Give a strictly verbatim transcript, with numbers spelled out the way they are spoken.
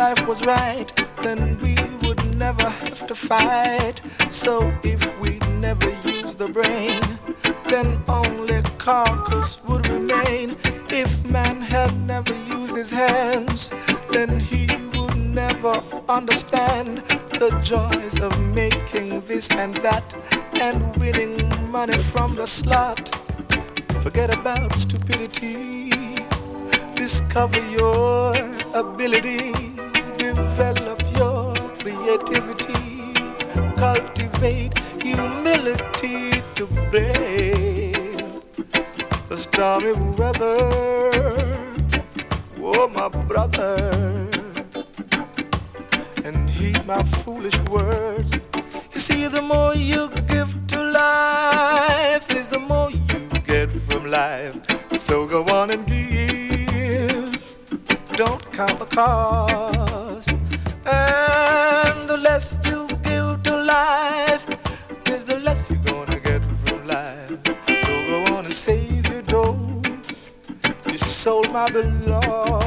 life was right, then we would never have to fight. So if we never use the brain, then only carcass would remain. If man had never used his hands, then he would never understand the joys of making this and that and winning money from the slot. Forget about stupidity. Discover your ability. Develop your creativity. Cultivate humility to brave the stormy weather. Oh, my brother, and heed my foolish words. You see, the more you give to life is the more you get from life. So go on and give. Don't count the cost. And the less you give to life is the less you're gonna get from life. So go on and save your dough. Your soul, my beloved.